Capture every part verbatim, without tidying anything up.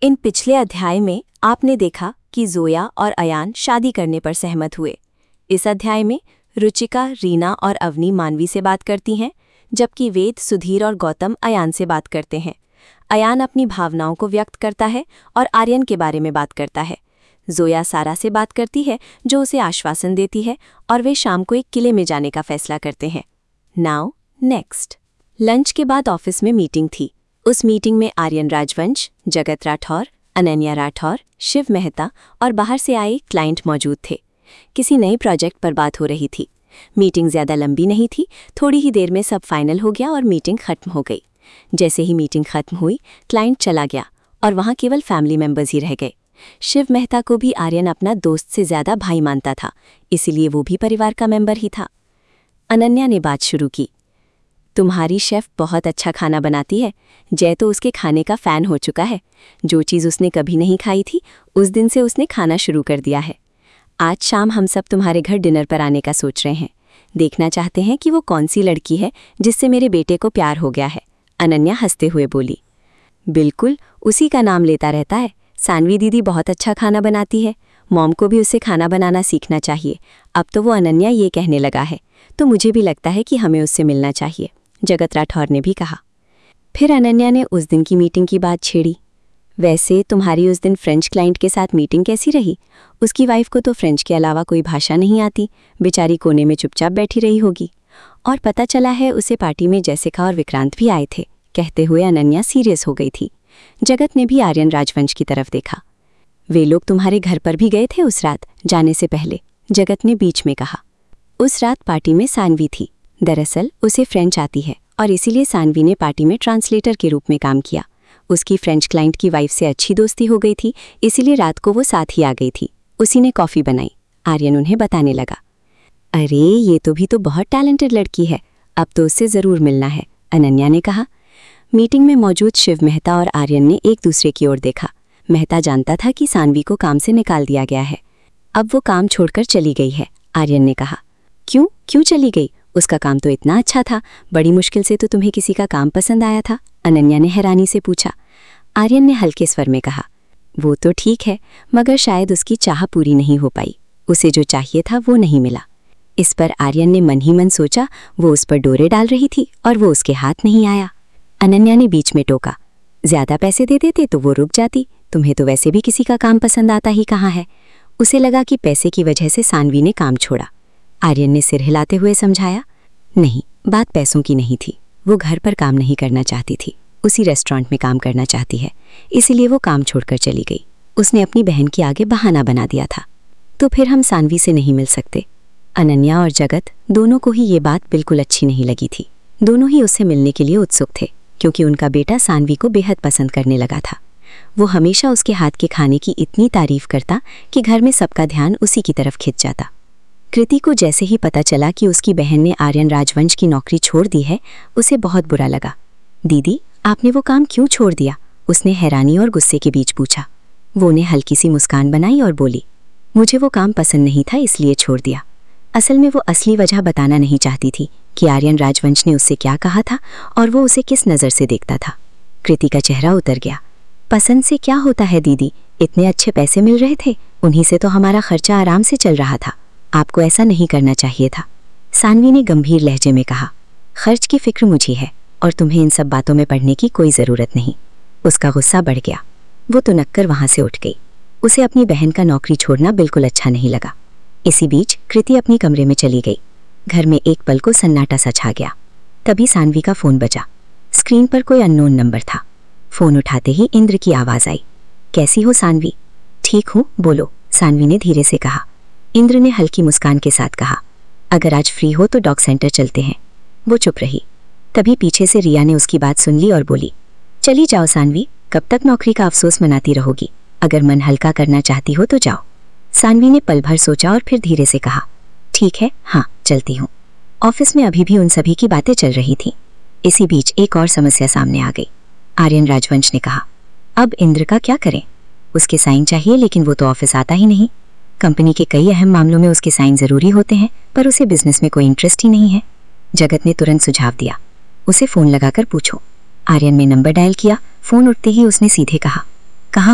इन पिछले अध्याय में आपने देखा कि जोया और अयान शादी करने पर सहमत हुए। इस अध्याय में रुचिका, रीना और अवनी मानवी से बात करती हैं, जबकि वेद, सुधीर और गौतम अयान से बात करते हैं। अयान अपनी भावनाओं को व्यक्त करता है और आर्यन के बारे में बात करता है। जोया सारा से बात करती है, जो उसे आश्वासन देती है, और वे शाम को एक किले में जाने का फैसला करते हैं। Now next. लंच के बाद ऑफिस में मीटिंग थी। उस मीटिंग में आर्यन राजवंश, जगत राठौर, अनन्या राठौर, शिव मेहता और बाहर से आए क्लाइंट मौजूद थे। किसी नए प्रोजेक्ट पर बात हो रही थी। मीटिंग ज़्यादा लंबी नहीं थी। थोड़ी ही देर में सब फाइनल हो गया और मीटिंग खत्म हो गई। जैसे ही मीटिंग खत्म हुई, क्लाइंट चला गया और वहाँ केवल फैमिली मेंबर्स ही रह गए। शिव मेहता को भी आर्यन अपना दोस्त से ज़्यादा भाई मानता था, इसीलिए वो भी परिवार का मेंबर ही था। अनन्या ने बात शुरू की। तुम्हारी शेफ़ बहुत अच्छा खाना बनाती है। जय तो उसके खाने का फ़ैन हो चुका है। जो चीज़ उसने कभी नहीं खाई थी, उस दिन से उसने खाना शुरू कर दिया है। आज शाम हम सब तुम्हारे घर डिनर पर आने का सोच रहे हैं। देखना चाहते हैं कि वो कौन सी लड़की है जिससे मेरे बेटे को प्यार हो गया है। अनन्या हंसते हुए बोली। बिल्कुल, उसी का नाम लेता रहता है। सानवी दीदी बहुत अच्छा खाना बनाती है। मॉम को भी उससे खाना बनाना सीखना चाहिए। अब तो वो अनन्या ये कहने लगा है, तो मुझे भी लगता है कि हमें उससे मिलना चाहिए, जगत राठौर ने भी कहा। फिर अनन्या ने उस दिन की मीटिंग की बात छेड़ी। वैसे तुम्हारी उस दिन फ्रेंच क्लाइंट के साथ मीटिंग कैसी रही? उसकी वाइफ को तो फ्रेंच के अलावा कोई भाषा नहीं आती। बेचारी कोने में चुपचाप बैठी रही होगी। और पता चला है उसे पार्टी में जैसिका और विक्रांत भी आए थे। कहते हुए अनन्या सीरियस हो गई थी। जगत ने भी आर्यन राजवंश की तरफ देखा। वे लोग तुम्हारे घर पर भी गए थे उस रात, जाने से पहले, जगत ने बीच में कहा। उस रात पार्टी में सानवी थी। दरअसल उसे फ्रेंच आती है और इसीलिए सानवी ने पार्टी में ट्रांसलेटर के रूप में काम किया। उसकी फ्रेंच क्लाइंट की वाइफ से अच्छी दोस्ती हो गई थी, इसीलिए रात को वो साथ ही आ गई थी। उसी ने कॉफ़ी बनाई। आर्यन उन्हें बताने लगा। अरे ये तो भी तो बहुत टैलेंटेड लड़की है, अब तो उससे ज़रूर मिलना है, अनन्या ने कहा। मीटिंग में मौजूद शिव मेहता और आर्यन ने एक दूसरे की ओर देखा। मेहता जानता था कि सानवी को काम से निकाल दिया गया है। अब वो काम छोड़कर चली गई है, आर्यन ने कहा। क्यों क्यों चली गई? उसका काम तो इतना अच्छा था। बड़ी मुश्किल से तो तुम्हें किसी का काम पसंद आया था, अनन्या ने हैरानी से पूछा। आर्यन ने हल्के स्वर में कहा। वो तो ठीक है, मगर शायद उसकी चाह पूरी नहीं हो पाई। उसे जो चाहिए था वो नहीं मिला। इस पर आर्यन ने मन ही मन सोचा वो उस पर डोरे डाल रही थी और वो उसके हाथ नहीं आया। अनन्या ने बीच में टोका। ज्यादा पैसे दे देते तो वो रुक जाती। तुम्हें तो वैसे भी किसी का काम पसंद आता ही कहाँ है। उसे लगा कि पैसे की वजह से सानवी ने काम छोड़ा। आर्यन ने सिर हिलाते हुए समझाया। नहीं, बात पैसों की नहीं थी। वो घर पर काम नहीं करना चाहती थी, उसी रेस्टोरेंट में काम करना चाहती है, इसीलिए वो काम छोड़कर चली गई। उसने अपनी बहन के आगे बहाना बना दिया था। तो फिर हम सानवी से नहीं मिल सकते। अनन्या और जगत दोनों को ही ये बात बिल्कुल अच्छी नहीं लगी थी। दोनों ही उससे मिलने के लिए उत्सुक थे, क्योंकि उनका बेटा सानवी को बेहद पसंद करने लगा था। वो हमेशा उसके हाथ के खाने की इतनी तारीफ करता कि घर में सबका ध्यान उसी की तरफ खिंच जाता। कृति को जैसे ही पता चला कि उसकी बहन ने आर्यन राजवंश की नौकरी छोड़ दी है, उसे बहुत बुरा लगा। दीदी, आपने वो काम क्यों छोड़ दिया? उसने हैरानी और गुस्से के बीच पूछा। वो ने हल्की सी मुस्कान बनाई और बोली, मुझे वो काम पसंद नहीं था, इसलिए छोड़ दिया। असल में वो असली वजह बताना नहीं चाहती थी कि आर्यन राजवंश ने उससे क्या कहा था और वो उसे किस नज़र से देखता था। कृति का चेहरा उतर गया। पसंद से क्या होता है दीदी? इतने अच्छे पैसे मिल रहे थे, उन्हीं से तो हमारा खर्चा आराम से चल रहा था। आपको ऐसा नहीं करना चाहिए था, सानवी ने गंभीर लहजे में कहा। खर्च की फिक्र मुझे है और तुम्हें इन सब बातों में पड़ने की कोई ज़रूरत नहीं। उसका गुस्सा बढ़ गया। वो तो नक्कर वहाँ से उठ गई। उसे अपनी बहन का नौकरी छोड़ना बिल्कुल अच्छा नहीं लगा। इसी बीच कृति अपनी कमरे में चली गई। घर में एक पल को सन्नाटा सा छा गया। तभी सानवी का फ़ोन बजा। स्क्रीन पर कोई अननोन नंबर था। फ़ोन उठाते ही इंद्र की आवाज़ आई। कैसी हो सानवी? ठीक हूँ, बोलो, सानवी ने धीरे से कहा। इंद्र ने हल्की मुस्कान के साथ कहा, अगर आज फ्री हो तो डॉग सेंटर चलते हैं। वो चुप रही। तभी पीछे से रिया ने उसकी बात सुन ली और बोली, चली जाओ सानवी, कब तक नौकरी का अफसोस मनाती रहोगी? अगर मन हल्का करना चाहती हो तो जाओ। सानवी ने पल भर सोचा और फिर धीरे से कहा, ठीक है, हाँ चलती हूँ। ऑफिस में अभी भी उन सभी की बातें चल रही थीं। इसी बीच एक और समस्या सामने आ गई। आर्यन राजवंश ने कहा, अब इंद्र का क्या करें? उसके साइन चाहिए, लेकिन वो तो ऑफिस आता ही नहीं। कंपनी के कई अहम मामलों में उसके साइन ज़रूरी होते हैं, पर उसे बिजनेस में कोई इंटरेस्ट ही नहीं है। जगत ने तुरंत सुझाव दिया, उसे फ़ोन लगाकर पूछो। आर्यन ने नंबर डायल किया। फ़ोन उठते ही उसने सीधे कहा, कहाँ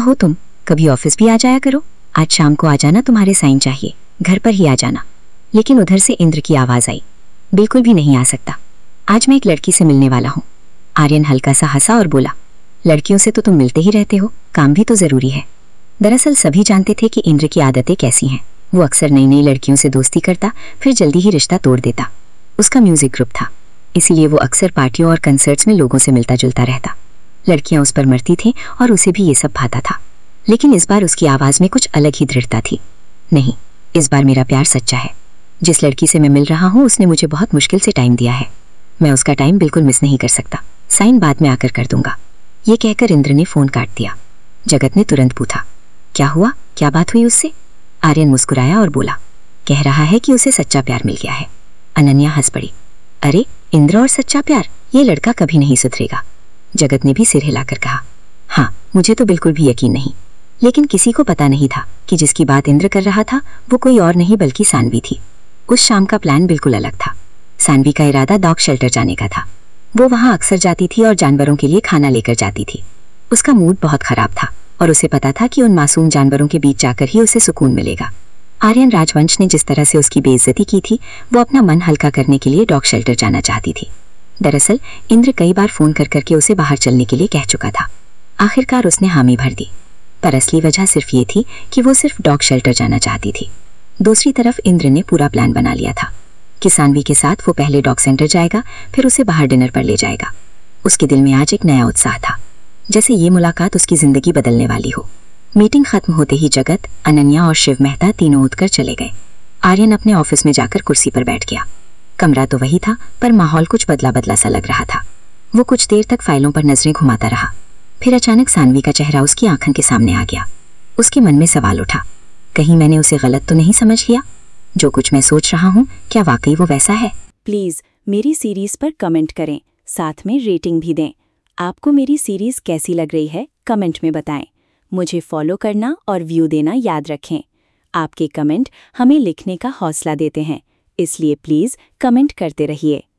हो तुम? कभी ऑफिस भी आ जाया करो। आज शाम को आ जाना, तुम्हारे साइन चाहिए, घर पर ही आ जाना। लेकिन उधर से इंद्र की आवाज आई, बिल्कुल भी नहीं आ सकता, आज मैं एक लड़की से मिलने वाला हूँ। आर्यन हल्का सा हंसा और बोला, लड़कियों से तो तुम मिलते ही रहते हो, काम भी तो जरूरी है। दरअसल सभी जानते थे कि इंद्र की आदतें कैसी हैं। वो अक्सर नई नई लड़कियों से दोस्ती करता, फिर जल्दी ही रिश्ता तोड़ देता। उसका म्यूजिक ग्रुप था, इसीलिए वो अक्सर पार्टियों और कंसर्ट्स में लोगों से मिलता जुलता रहता। लड़कियां उस पर मरती थीं और उसे भी ये सब भाता था। लेकिन इस बार उसकी आवाज में कुछ अलग ही दृढ़ता थी। नहीं, इस बार मेरा प्यार सच्चा है। जिस लड़की से मैं मिल रहा हूँ उसने मुझे बहुत मुश्किल से टाइम दिया है। मैं उसका टाइम बिल्कुल मिस नहीं कर सकता। साइन बाद में आकर कर दूंगा। ये कहकर इंद्र ने फोन काट दिया। जगत ने तुरंत पूछा, क्या हुआ, क्या बात हुई उससे? आर्यन मुस्कुराया और बोला, कह रहा है कि उसे सच्चा प्यार मिल गया है। अनन्या हंस पड़ी, अरे इंद्र और सच्चा प्यार, ये लड़का कभी नहीं सुधरेगा। जगत ने भी सिर हिलाकर कहा, हाँ मुझे तो बिल्कुल भी यकीन नहीं। लेकिन किसी को पता नहीं था कि जिसकी बात इंद्र कर रहा था वो कोई और नहीं बल्कि सानवी थी। उस शाम का प्लान बिल्कुल अलग था। सानवी का इरादा डॉग शेल्टर जाने का था। वो वहां अक्सर जाती थी और जानवरों के लिए खाना लेकर जाती थी। उसका मूड बहुत खराब था और उसे पता था कि उन मासूम जानवरों के बीच जाकर ही उसे सुकून मिलेगा। आर्यन राजवंश ने जिस तरह से उसकी बेइज्जती की थी, वो अपना मन हल्का करने के लिए डॉग शेल्टर जाना चाहती थी। दरअसल इंद्र कई बार फोन कर करके उसे बाहर चलने के लिए कह चुका था। आखिरकार उसने हामी भर दी, पर असली वजह सिर्फ ये थी कि वो सिर्फ डॉग शेल्टर जाना चाहती थी। दूसरी तरफ इंद्र ने पूरा प्लान बना लिया था कि सानवी के साथ वो पहले डॉग सेंटर जाएगा, फिर उसे बाहर डिनर पर ले जाएगा। उसके दिल में आज एक नया उत्साह था, जैसे ये मुलाकात उसकी जिंदगी बदलने वाली हो। मीटिंग खत्म होते ही जगत, अनन्या और शिव मेहता तीनों उठकर चले गए। आर्यन अपने ऑफिस में जाकर कुर्सी पर बैठ गया। कमरा तो वही था, पर माहौल कुछ बदला बदला सा लग रहा था। वो कुछ देर तक फाइलों पर नजरें घुमाता रहा। फिर अचानक सानवी का चेहरा उसकी आंखों के सामने आ गया। उसके मन में सवाल उठा, कहीं मैंने उसे गलत तो नहीं समझ लिया? जो कुछ मैं सोच रहा हूँ, क्या वाकई वो वैसा है? प्लीज़ मेरी सीरीज़ पर कमेंट करें, साथ में रेटिंग भी दें। आपको मेरी सीरीज़ कैसी लग रही है कमेंट में बताएं। मुझे फॉलो करना और व्यू देना याद रखें। आपके कमेंट हमें लिखने का हौसला देते हैं, इसलिए प्लीज़ कमेंट करते रहिए।